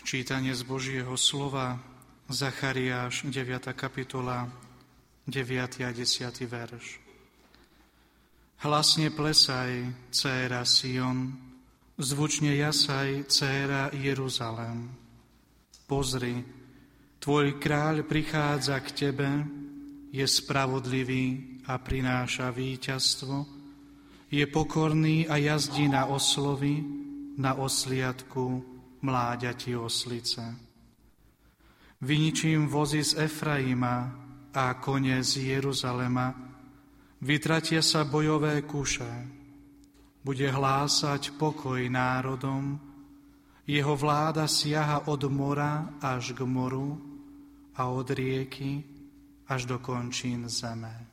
Čítanie z Božieho slova, Zachariáš, 9. kapitola, 9. a 10. verš. Hlasne plesaj, dcéra Sion, zvučne jasaj, dcéra Jeruzalém. Pozri, tvoj kráľ prichádza k tebe, je spravodlivý a prináša víťazstvo, je pokorný a jazdí na oslovi, na osliadku mláďati oslice. Vyničím vozy z Efraima a kone z Jeruzalema, vytratia sa bojové kuše, bude hlásať pokoj národom, jeho vláda siaha od mora až k moru a od rieky až do končín zeme.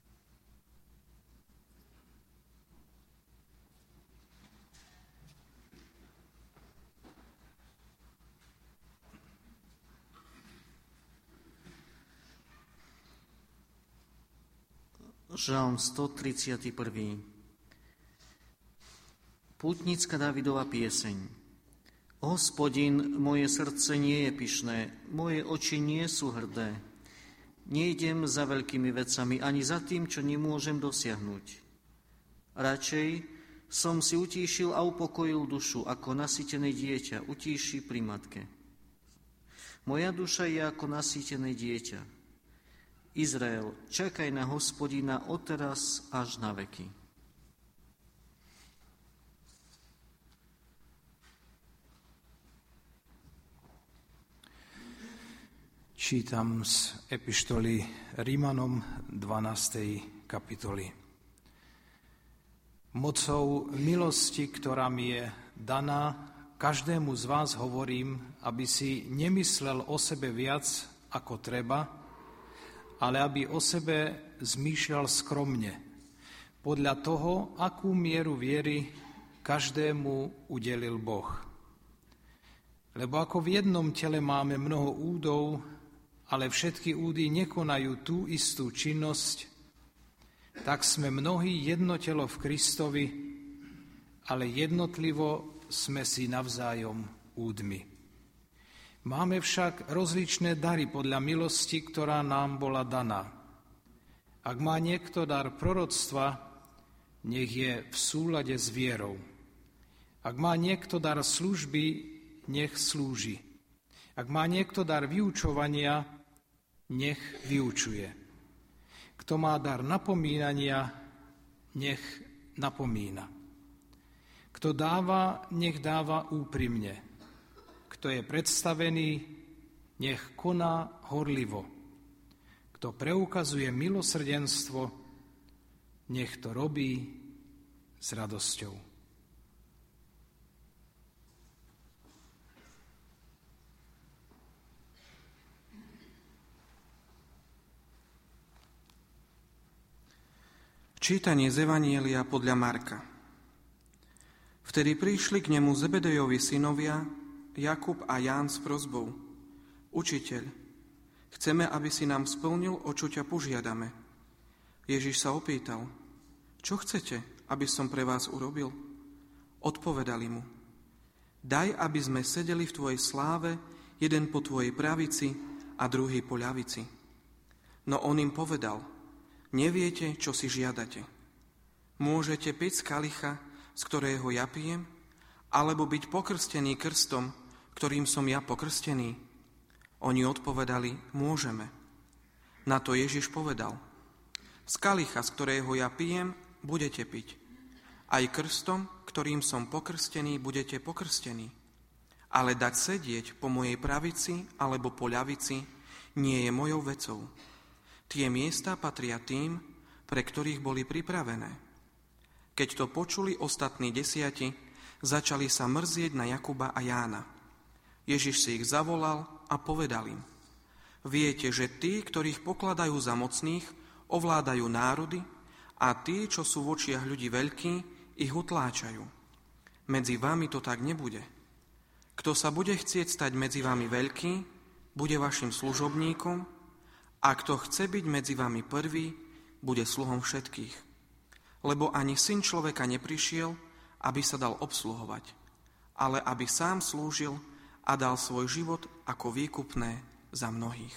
Žalm 131. Pútnická Dávidova pieseň. Hospodin, moje srdce nie je pyšné, moje oči nie sú hrdé. Nejdem za veľkými vecami, ani za tým, čo nemôžem dosiahnuť. Radšej som si utíšil a upokojil dušu, ako nasýtené dieťa utíši pri matke. Moja duša je ako nasýtené dieťa. Izrael, čakaj na Hospodina odteraz až na veky. Čítam z epištoly Rímanom 12. kapitoly. Mocou milosti, ktorá mi je daná, každému z vás hovorím, aby si nemyslel o sebe viac ako treba, ale aby o sebe zmýšľal skromne, podľa toho, akú mieru viery každému udelil Boh. Lebo ako v jednom tele máme mnoho údov, ale všetky údy nekonajú tú istú činnosť, tak sme mnohí jedno telo v Kristovi, ale jednotlivo sme si navzájom údmi. Máme však rozličné dary podľa milosti, ktorá nám bola daná. Ak má niekto dar proroctva, nech je v súlade s vierou. Ak má niekto dar služby, nech slúži. Ak má niekto dar vyučovania, nech vyučuje. Kto má dar napomínania, nech napomína. Kto dáva, nech dáva úprimne. Kto je predstavený, nech koná horlivo. Kto preukazuje milosrdenstvo, nech to robí s radosťou. Čítanie z Evanjelia podľa Marka. Vtedy prišli k nemu Zebedejovi synovia, Jakub a Ján s prosbou: Učiteľ, chceme, aby si nám splnil, o čo ťa požiadame. Ježiš sa opýtal: Čo chcete, aby som pre vás urobil? Odpovedali mu: Daj, aby sme sedeli v tvojej sláve, jeden po tvojej pravici a druhý po ľavici. No on im povedal: Neviete, čo si žiadate. Môžete piť z kalicha, z ktorého ja pijem, alebo byť pokrstený krstom, ktorým som ja pokrstený? Oni odpovedali: Môžeme. Na to Ježiš povedal: Z kalicha, z ktorého ja pijem, budete piť. Aj krstom, ktorým som pokrstený, budete pokrstení. Ale dať sedieť po mojej pravici alebo po ľavici nie je mojou vecou. Tie miesta patria tým, pre ktorých boli pripravené. Keď to počuli ostatní 10, začali sa mrzieť na Jakuba a Jána. Ježiš si ich zavolal a povedal im: Viete, že tí, ktorých pokladajú za mocných, ovládajú národy a tí, čo sú v očiach ľudí veľkí, ich utláčajú. Medzi vami to tak nebude. Kto sa bude chcieť stať medzi vami veľký, bude vašim služobníkom, a kto chce byť medzi vami prvý, bude sluhom všetkých. Lebo ani Syn človeka neprišiel, aby sa dal obsluhovať, ale aby sám slúžil a dal svoj život ako výkupné za mnohých.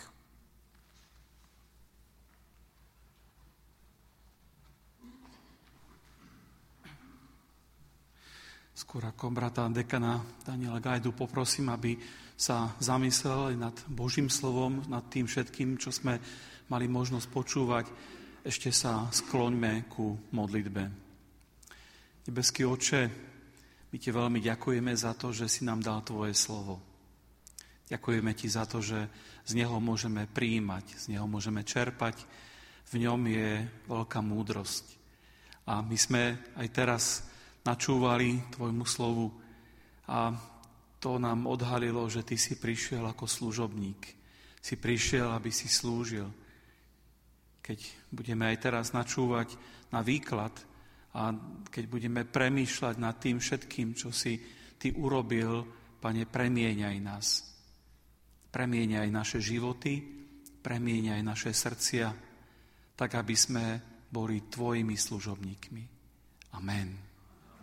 Skôr ako brata dekana Daniela Gajdu poprosím, aby sa zamyslel nad Božím slovom, nad tým všetkým, čo sme mali možnosť počúvať. Ešte sa skloňme ku modlitbe. Nebeský Otče, my Ti veľmi ďakujeme za to, že si nám dal Tvoje slovo. Ďakujeme Ti za to, že z neho môžeme prijímať, z neho môžeme čerpať. V ňom je veľká múdrosť. A my sme aj teraz načúvali Tvojmu slovu a to nám odhalilo, že Ty si prišiel ako služobník. Si prišiel, aby si slúžil. Keď budeme aj teraz načúvať na výklad a keď budeme premýšľať nad tým všetkým, čo si Ty urobil, Pane, premieňaj nás. Premieňaj naše životy, premieňaj naše srdcia, tak aby sme boli Tvojimi služobníkmi. Amen.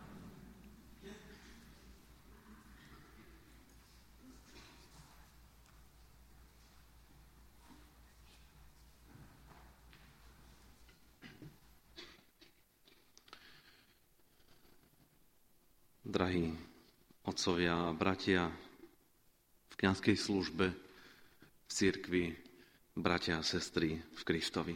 Drahí otcovia a bratia v kňazskej službe, v cirkvi, bratia a sestry v Kristovi.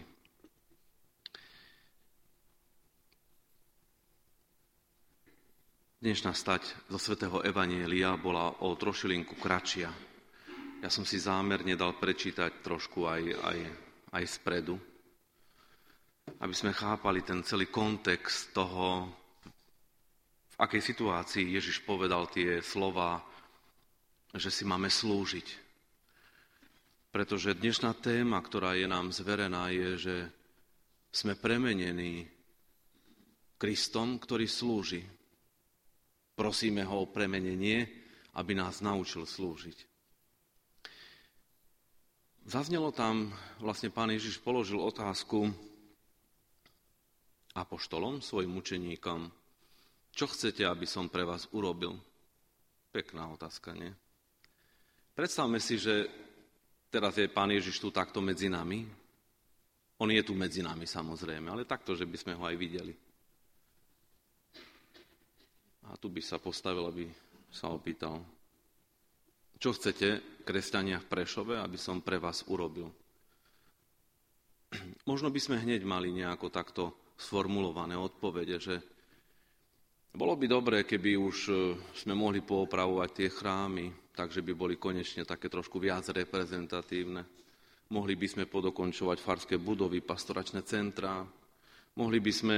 Dnešná stať zo svätého Evanjelia bola o trošilinku kratšia. Ja som si zámerne dal prečítať trošku aj spredu, aby sme chápali ten celý kontext toho, v akej situácii Ježiš povedal tie slová, že si máme slúžiť. Pretože dnešná téma, ktorá je nám zverená, je, že sme premenení Kristom, ktorý slúži. Prosíme ho o premenenie, aby nás naučil slúžiť. Zaznelo tam, vlastne Pán Ježiš položil otázku apoštolom, svojim učeníkom, čo chcete, aby som pre vás urobil? Pekná otázka, nie? Predstavme si, že teraz je Pán Ježiš tu takto medzi nami. On je tu medzi nami, samozrejme, ale takto, že by sme ho aj videli. A tu by sa postavil, aby sa opýtal, čo chcete, kresťania v Prešove, aby som pre vás urobil? Možno by sme hneď mali nejako takto sformulované odpovede, že bolo by dobré, keby už sme mohli poopravovať tie chrámy, takže by boli konečne také trošku viac reprezentatívne. Mohli by sme podokončovať farské budovy, pastoračné centrá. Mohli by sme,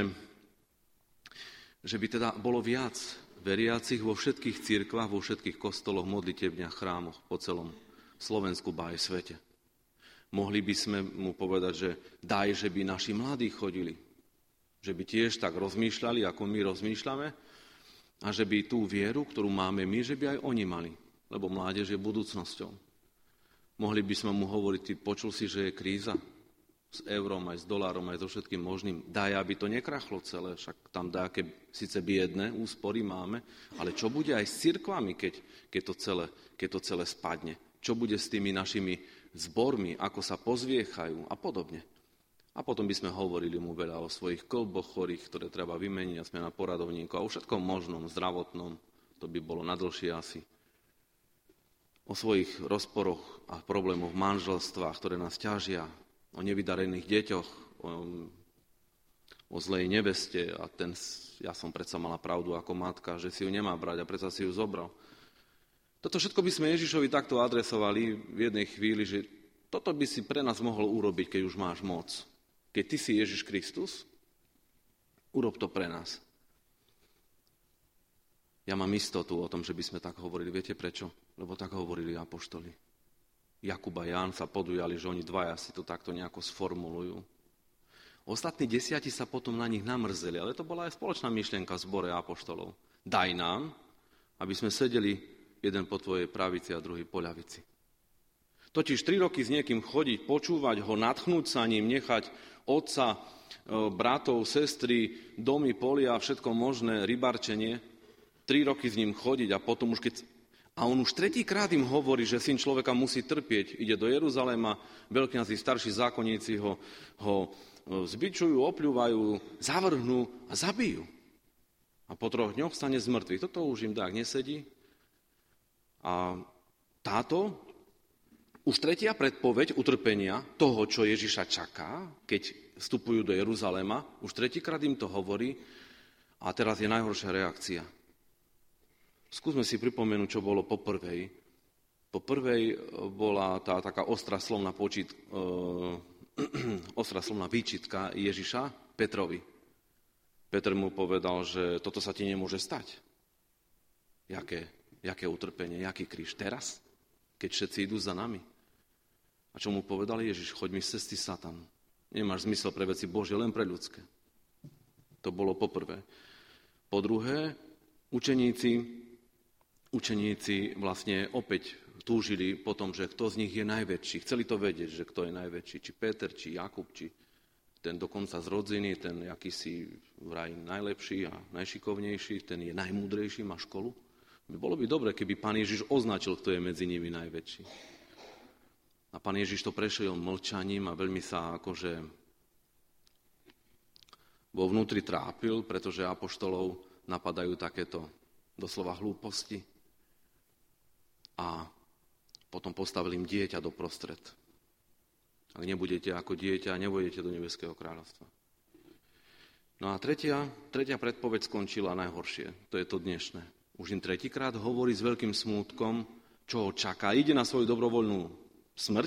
že by teda bolo viac veriacich vo všetkých cirkvách, vo všetkých kostoloch, modlitebniach, chrámoch po celom Slovensku, ba aj svete. Mohli by sme mu povedať, že daj, že by naši mladí chodili. Že by tiež tak rozmýšľali, ako my rozmýšľame, a že by tú vieru, ktorú máme my, že by aj oni mali, lebo mládež je budúcnosťou. Mohli by sme mu hovoriť, ty počul si, že je kríza s eurom, aj s dolárom, aj so všetkým možným. Daj, aby to nekrachlo celé, však tam dáke síce biedne úspory máme, ale čo bude aj s cirkvami, keď to celé spadne? Čo bude s tými našimi zbormi, ako sa pozviechajú a podobne? A potom by sme hovorili mu veľa o svojich kĺboch chorých, ktoré treba vymeniť, a sme na poradovníku, a o všetkom možnom, zdravotnom, to by bolo na dlhšie asi. O svojich rozporoch a problémoch v manželstvách, ktoré nás ťažia, o nevydarených deťoch, o zlej neveste, a ja som predsa mala pravdu ako matka, že si ju nemá brať, a predsa si ju zobral. Toto všetko by sme Ježišovi takto adresovali v jednej chvíli, že toto by si pre nás mohol urobiť, keď už máš moc. Keď ty si Ježiš Kristus, urob to pre nás. Ja mám istotu o tom, že by sme tak hovorili. Viete prečo? Lebo tak hovorili apoštoli. Jakub a Ján sa podujali, že oni dvaja si to takto nejako sformulujú. Ostatní 10 sa potom na nich namrzeli, ale to bola aj spoločná myšlienka v zbore apoštolov. Daj nám, aby sme sedeli jeden po tvojej pravici a druhý po ľavici. Totiž 3 roky s niekým chodiť, počúvať ho, nadchnúť sa ním, nechať otca, bratov, sestry, domy, polia, všetko možné, rybarčenie, 3 roky s ním chodiť a potom už keď A on už tretíkrát im hovorí, že syn človeka musí trpieť. Ide do Jeruzalema, veľkňazi, starší zákonníci ho zbičujú, opľúvajú, zavrhnú a zabijú. A po 3 dňoch stane z mŕtvych. Toto už im tak nesedí. A táto už tretia predpoveď utrpenia toho, čo Ježiša čaká, keď vstupujú do Jeruzalema, už tretíkrát im to hovorí a teraz je najhoršia reakcia. Skúsme si pripomenúť, čo bolo po prvej. Po prvej bola tá taká ostrá slovná výčitka Ježiša Petrovi. Peter mu povedal, že toto sa ti nemôže stať. Jaké utrpenie, jaký kríž teraz, keď všetci idú za nami. A čo mu povedal Ježiš? Choď mi z cesty, Satan. Nemáš zmysel pre veci Božie, len pre ľudské. To bolo po prvé. Po druhé, učeníci vlastne opäť túžili po tom, že kto z nich je najväčší. Chceli to vedieť, že kto je najväčší. Či Peter, či Jakub, či ten dokonca z rodziny, ten akýsi vraj najlepší a najšikovnejší, ten je najmúdrejší, má školu. Bolo by dobre, keby pán Ježiš označil, kto je medzi nimi najväčší. A pán Ježiš to prešiel mlčaním a veľmi sa akože vo vnútri trápil, pretože apoštolov napadajú takéto doslova hlúposti. A potom postavil im dieťa doprostred. Ak nebudete ako dieťa, nevôjdete do nebeského kráľovstva. No a tretia predpoveď skončila najhoršie. To je to dnešné. Už im tretíkrát hovorí s veľkým smútkom, čo ho čaká. Ide na svoju dobrovoľnú smrť.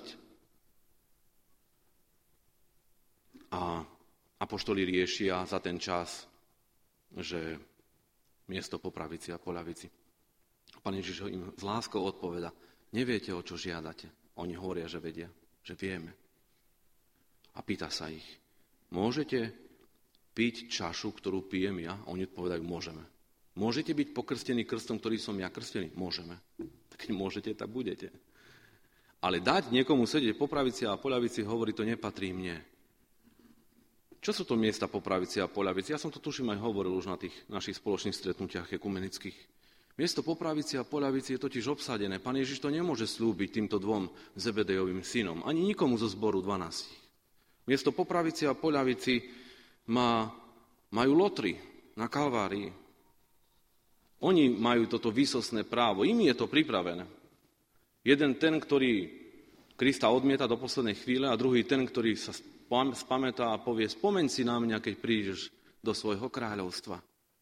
A apoštoli riešia za ten čas, že miesto po pravici a po ľavici. Pán Ježiš im s láskou odpoveda, neviete, o čo žiadate. Oni hovoria, že vedia, že vieme. A pýta sa ich, môžete piť čašu, ktorú pijem ja? A oni odpovedajú, môžeme. Môžete byť pokrstení krstom, ktorý som ja krstený? Môžeme. Keď môžete, tak budete. Ale dať niekomu sedieť po pravici a po ľavici, hovorí, to nepatrí mne. Čo sú to miesta po pravici a po ľavici? Ja som to tuším aj hovoril už na tých našich spoločných stretnutiach ekumenických. Miesto po pravici a po ľavici je totiž obsadené. Pán Ježiš to nemôže slúbiť týmto 2 Zebedejovým synom, ani nikomu zo zboru 12. Miesto po pravici a po ľavici majú lotri na Kalvárii. Oni majú toto výsostné právo, im je to pripravené. Jeden ten, ktorý Krista odmieta do poslednej chvíle a druhý ten, ktorý sa spamätá a povie, spomeň si na mňa, keď prídeš do svojho kráľovstva.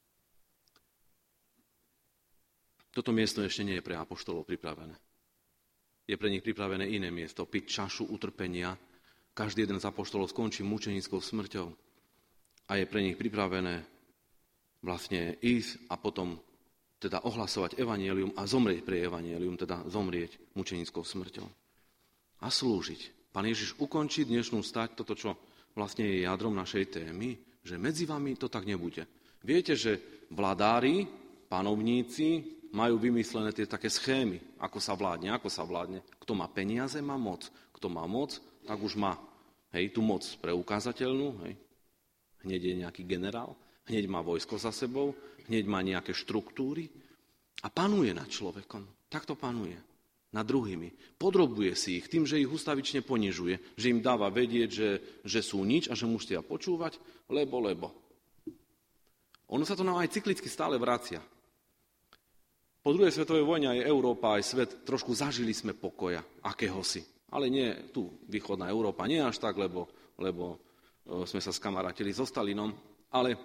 Toto miesto ešte nie je pre apoštolov pripravené. Je pre nich pripravené iné miesto, piť čašu utrpenia. Každý jeden z apoštolov skončí mučenickou smrťou a je pre nich pripravené vlastne ísť a potom teda ohlasovať evanjelium a zomrieť pre evanjelium, teda zomrieť mučenickou smrťou. A slúžiť. Pán Ježiš ukončí dnešnú stať, toto, čo vlastne je jadrom našej témy, že medzi vami to tak nebude. Viete, že vladári, panovníci majú vymyslené tie také schémy, ako sa vládne. Kto má peniaze, má moc. Kto má moc, tak už má tú moc preukázateľnú. Hneď je nejaký generál, hneď má vojsko za sebou, hneď má nejaké štruktúry a panuje nad človekom. Takto panuje. Nad druhými. Podrobuje si ich tým, že ich ustavične ponižuje, že im dáva vedieť, že sú nič a že musíte počúvať, lebo. Ono sa to nám aj cyklicky stále vracia. Po druhej svetovej vojne aj Európa, aj svet, trošku zažili sme pokoja, akéhosi. Ale nie tu, východná Európa, nie až tak, lebo sme sa skamarátili so Stalinom, ale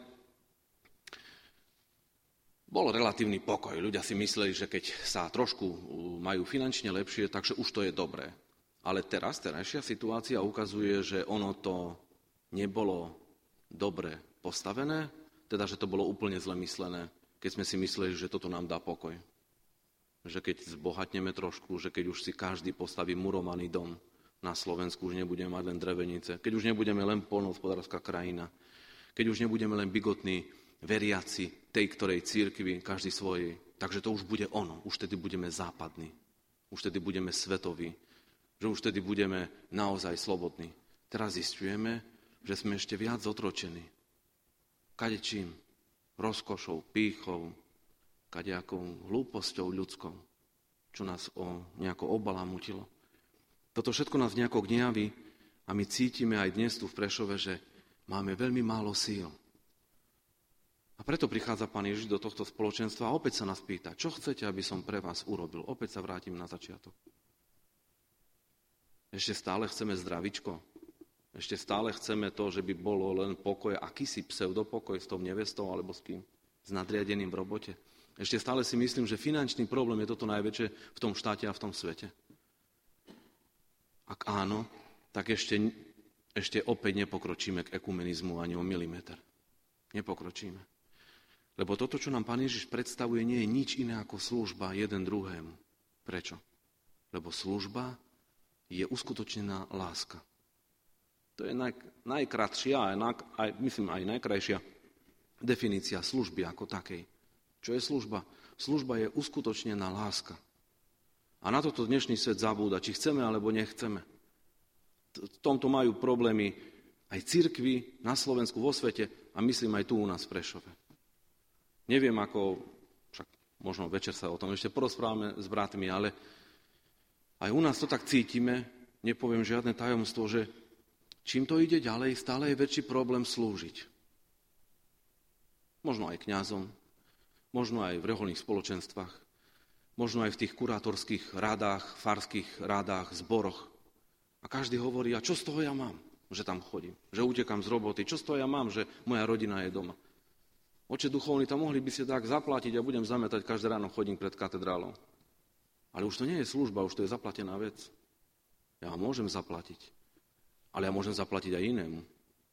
bol relatívny pokoj. Ľudia si mysleli, že keď sa trošku majú finančne lepšie, takže už to je dobré. Ale terajšia situácia ukazuje, že ono to nebolo dobre postavené, teda, že to bolo úplne zle myslené, keď sme si mysleli, že toto nám dá pokoj. Že keď zbohatneme trošku, že keď už si každý postaví murovaný dom na Slovensku, už nebudeme mať len drevenice, keď už nebudeme len poľnohospodárska krajina, keď už nebudeme len bigotní veriaci tej, ktorej cirkvi, každý svojej. Takže to už bude ono. Už tedy budeme západní. Už tedy budeme svetoví. Že už tedy budeme naozaj slobodní. Teraz zisťujeme, že sme ešte viac zotročení. Kadečím? Rozkošou, pýchou, kadejakou hlúposťou ľudskou. čo nás nejako obalamutilo. Toto všetko nás nejako gňaví a my cítime aj dnes tu v Prešove, že máme veľmi málo síl. A preto prichádza Pán Ježiš do tohto spoločenstva a opäť sa nás pýta, čo chcete, aby som pre vás urobil? Opäť sa vrátim na začiatok. Ešte stále chceme zdravičko. Ešte stále chceme to, že by bolo len pokoj, akýsi pseudopokoj s tou nevestou alebo s kým? S nadriadeným v robote. Ešte stále si myslím, že finančný problém je toto najväčšie v tom štáte a v tom svete. Ak áno, tak ešte opäť nepokročíme k ekumenizmu ani o milimeter. Nepokročíme. Lebo toto, čo nám Pán Ježiš predstavuje, nie je nič iné ako služba jeden druhému. Prečo? Lebo služba je uskutočnená láska. To je najkratšia a myslím aj najkrajšia definícia služby ako takej. Čo je služba? Služba je uskutočnená láska. A na toto dnešný svet zabúda, či chceme alebo nechceme. V tomto majú problémy aj cirkvi na Slovensku, vo svete a myslím aj tu u nás v Prešove. Neviem ako, však možno večer sa o tom ešte porozprávame s bratmi, ale aj u nás to tak cítime, nepoviem žiadne tajomstvo, že čím to ide ďalej, stále je väčší problém slúžiť. Možno aj kňazom, možno aj v reholných spoločenstvách, možno aj v tých kurátorských radách, farských radách, zboroch. A každý hovorí, a čo z toho ja mám, že tam chodím, že utekám z roboty, čo z toho ja mám, že moja rodina je doma. Oče duchovní, tam mohli by ste tak zaplatiť a budem zametať, každé ráno chodím pred katedrálou. Ale už to nie je služba, už to je zaplatená vec. Ja môžem zaplatiť, ale ja môžem zaplatiť aj inému.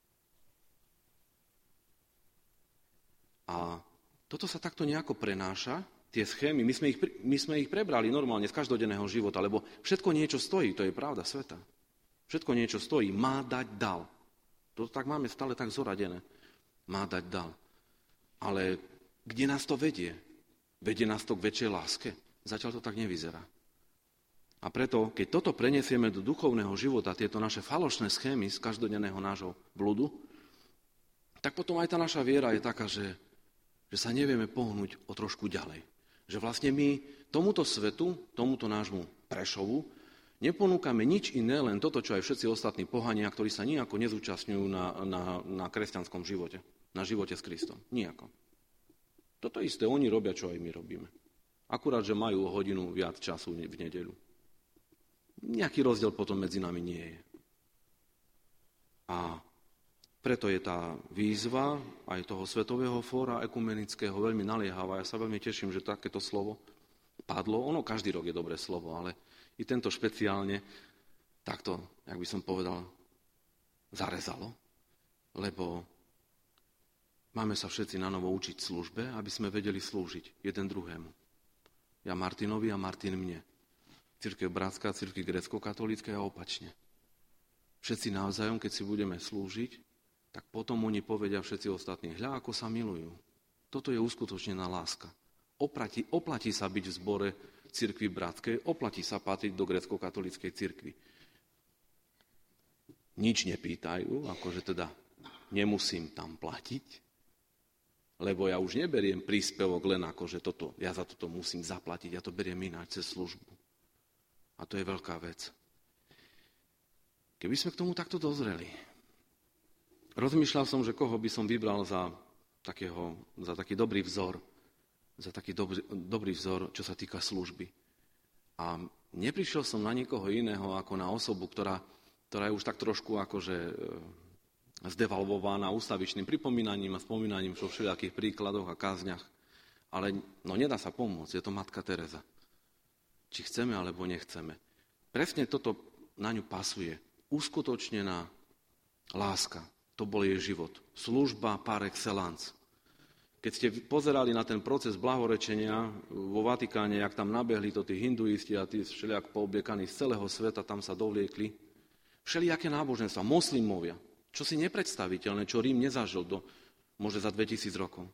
A toto sa takto nejako prenáša, tie schémy, my sme ich prebrali normálne z každodenného života, lebo všetko niečo stojí, to je pravda sveta. Všetko niečo stojí, má dať, dal. To tak máme stále tak zoradené. Má dať, dal. Ale kde nás to vedie? Vedie nás to k väčšej láske? Zatiaľ to tak nevyzerá. A preto, keď toto prenesieme do duchovného života, tieto naše falošné schémy z každodenného nášho blúdu, tak potom aj tá naša viera je taká, že sa nevieme pohnúť o trošku ďalej. Že vlastne my tomuto svetu, tomuto nášmu Prešovu, neponúkame nič iné, len toto, čo aj všetci ostatní pohania, ktorí sa nijako nezúčastňujú na kresťanskom živote, na živote s Kristom. Nijako. Toto isté oni robia, čo aj my robíme. Akurát, že majú o hodinu viac času v nedeľu. Nejaký rozdiel potom medzi nami nie je. A preto je tá výzva aj toho Svetového fóra ekumenického veľmi naliehavá. Ja sa veľmi teším, že takéto slovo padlo. Ono každý rok je dobré slovo, ale i tento špeciálne takto, jak by som povedal, zarezalo. Lebo máme sa všetci na novo učiť službe, aby sme vedeli slúžiť jeden druhému. Ja Martinovi a Martin mne. Cirkev bratská, cirkev grécko-katolícka a opačne. Všetci navzájom, keď si budeme slúžiť, tak potom oni povedia všetci ostatní, hľa, ako sa milujú. Toto je uskutočnená láska. Oplatí sa byť v zbore cirkvi bratskej, oplatí sa patriť do grécko-katolíckej cirkvi. Nič nepýtajú, akože teda nemusím tam platiť, lebo ja už neberiem príspevok len akože toto, ja za toto musím zaplatiť, ja to beriem ináč cez službu. A to je veľká vec. Keby sme k tomu takto dozreli, rozmýšľal som, že koho by som vybral za taký dobrý vzor, za taký dobrý vzor, čo sa týka služby. A neprišiel som na nikoho iného ako na osobu, ktorá je už tak trošku akože zdevalvovaná ústavičným pripomínaním a spomínaním vo všelijakých príkladoch a kázniach. Ale nedá sa pomôcť, je to Matka Teresa. Či chceme, alebo nechceme. Presne toto na ňu pasuje. Uskutočnená láska. To bol jej život. Služba par excellence. Keď ste pozerali na ten proces blahorečenia vo Vatikáne, jak tam nabehli to tí hinduisti a tí všelijak poobliekaní z celého sveta, tam sa dovliekli. Všelijaké náboženstva, moslimovia. Čo si nepredstaviteľné, čo Rím nezažil možno za 2000 rokov.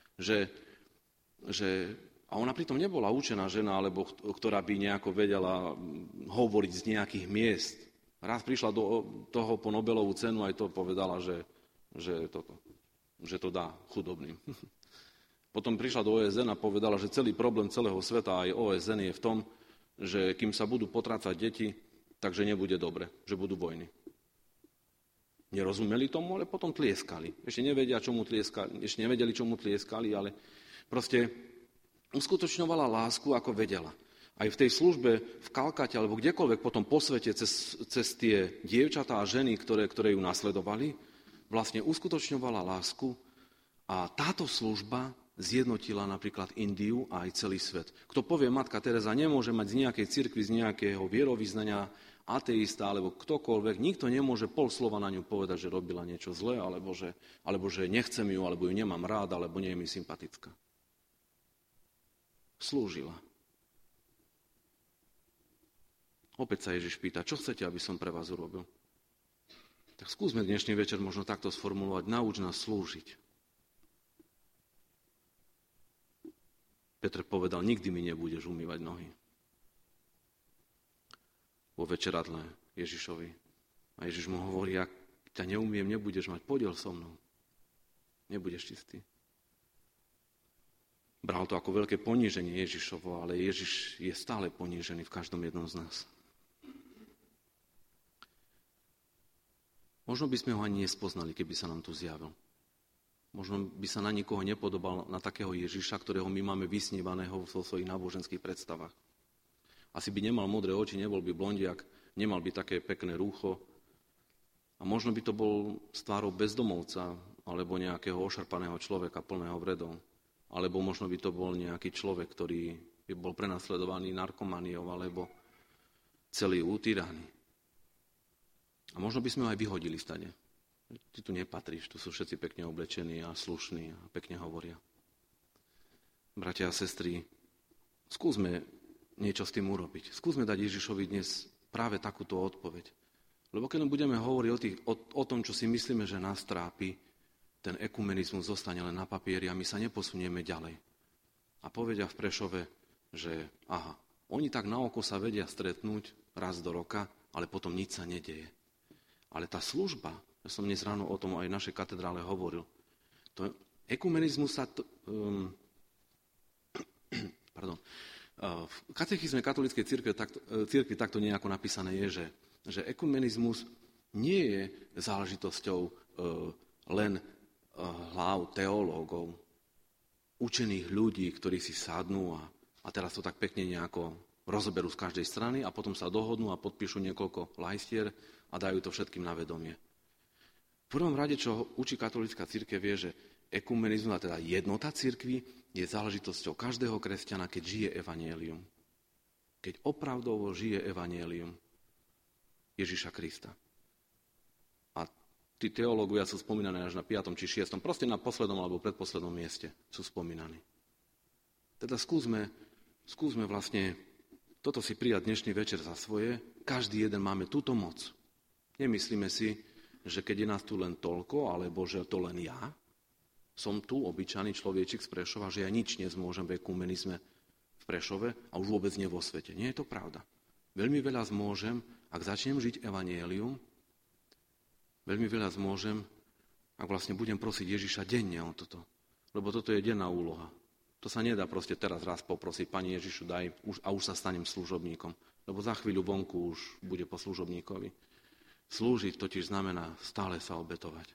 A ona pritom nebola učená žena, alebo ktorá by nejako vedela hovoriť z nejakých miest. Raz prišla do toho po Nobelovú cenu, aj to povedala, že to dá chudobným. Potom prišla do OSN a povedala, že celý problém celého sveta, aj OSN, je v tom, že kým sa budú potrácať deti, takže nebude dobre, že budú vojny. Nerozumeli tomu, ale potom tlieskali. Ešte nevedeli, čomu tlieskali, ale proste uskutočňovala lásku, ako vedela. Aj v tej službe v Kalkate, alebo kdekoľvek potom po svete, cez tie dievčatá a ženy, ktoré ju nasledovali, vlastne uskutočňovala lásku a táto služba zjednotila napríklad Indiu a aj celý svet. Kto povie, Matka Teresa nemôže mať z nejakej cirkvi, z nejakého vierovyznania, ateista alebo ktokoľvek, nikto nemôže pol slova na ňu povedať, že robila niečo zlé, alebo že nechcem ju, alebo ju nemám rád, alebo nie je mi sympatická. Slúžila. Opäť sa Ježiš pýta, čo chcete, aby som pre vás urobil? Tak skúsme dnešný večer možno takto sformulovať, nauč nás slúžiť. Peter povedal, nikdy mi nebudeš umývať nohy. Vo večeradle Ježišovi. A Ježiš mu hovorí, ak ťa neumiem, nebudeš mať podiel so mnou. Nebudeš čistý. Bral to ako veľké poníženie Ježišovo, ale Ježiš je stále ponížený v každom jednom z nás. Možno by sme ho ani nespoznali, keby sa nám tu zjavil. Možno by sa na nikoho nepodobal na takého Ježiša, ktorého my máme vysnívaného vo svojich náboženských predstavách. Asi by nemal modré oči, nebol by blondiak, nemal by také pekné rúcho. A možno by to bol s tvárou bezdomovca, alebo nejakého ošarpaného človeka plného vredov. Alebo možno by to bol nejaký človek, ktorý by bol prenasledovaný narkomaniou, alebo celý utýraný. A možno by sme ho aj vyhodili stade. Ty tu nepatríš, tu sú všetci pekne oblečení a slušní a pekne hovoria. Bratia a sestry, skúsme niečo s tým urobiť. Skúsme dať Ježišovi dnes práve takúto odpoveď. Lebo keď budeme hovoriť o tom, čo si myslíme, že nás trápi, ten ekumenizmus zostane len na papieri a my sa neposunieme ďalej. A povedia v Prešove, že oni tak na oko sa vedia stretnúť raz do roka, ale potom nič sa nedeje. Ale tá služba, ja som dnes ráno o tom aj v našej katedrále hovoril, to ekumenizmus sa... V katechizme katolíckej cirkvi takto nejako napísané je, že ekumenizmus nie je záležitosťou len hlav teológov, učených ľudí, ktorí si sadnú a teraz to tak pekne nejako rozoberú z každej strany a potom sa dohodnú a podpíšu niekoľko lajstier a dajú to všetkým na vedomie. V prvom rade, čo učí katolícka cirkev, je, že ekumenizmus, a teda jednota cirkvi, je záležitosťou každého kresťana, keď žije evanjelium. Keď opravdovo žije evanjelium Ježiša Krista. A tí teológovia sú spomínané až na 5. či 6. Proste na poslednom alebo predposlednom mieste sú spomínaní. Teda skúsme vlastne toto si prijať dnešný večer za svoje. Každý jeden máme túto moc. Nemyslíme si, že keď je nás tu len toľko, alebo že to len ja, som tu obyčajný človečik z Prešova, že ja nič nezmôžem v ekumenizme v Prešove a už vôbec nie vo svete. Nie je to pravda. Veľmi veľa zmôžem, ak začnem žiť evanjelium, veľmi veľa zmôžem, ak vlastne budem prosiť Ježiša denne o toto. Lebo toto je denná úloha. To sa nedá proste teraz raz poprosiť, Pane Ježišu, daj, už sa stanem služobníkom. Lebo za chvíľu vonku už bude po služobníkovi. Slúžiť totiž znamená stále sa obetovať.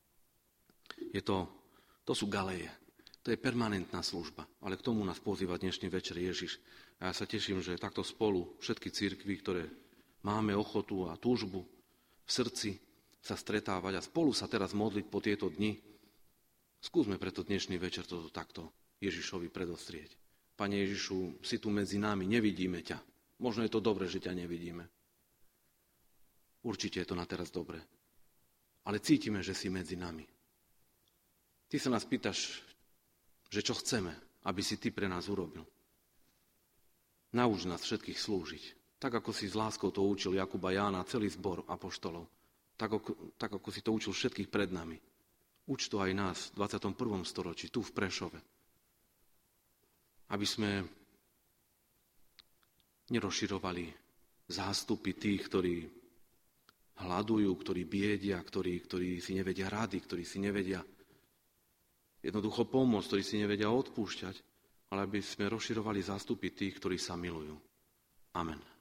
To sú galeje. To je permanentná služba. Ale k tomu nás pozýva dnešný večer Ježiš. A ja sa teším, že takto spolu všetky cirkvi, ktoré máme ochotu a túžbu v srdci sa stretávať a spolu sa teraz modliť po tieto dni, skúsme preto dnešný večer toto takto Ježišovi predostrieť. Pane Ježišu, si tu medzi nami, nevidíme ťa. Možno je to dobre, že ťa nevidíme. Určite je to na teraz dobre. Ale cítime, že si medzi nami. Ty sa nás pýtaš, že čo chceme, aby si ty pre nás urobil. Nauč nás všetkých slúžiť. Tak, ako si s láskou to učil Jakuba, Jána, celý zbor apoštolov. Tak, ako si to učil všetkých pred nami. Uč to aj nás v 21. storočí, tu v Prešove. Aby sme nerozširovali zástupy tých, ktorí hľadujú, ktorí biedia, ktorí si nevedia rady, ktorí si nevedia jednoducho pomôcť, ktorí si nevedia odpúšťať, ale aby sme rozširovali zástupy tých, ktorí sa milujú. Amen.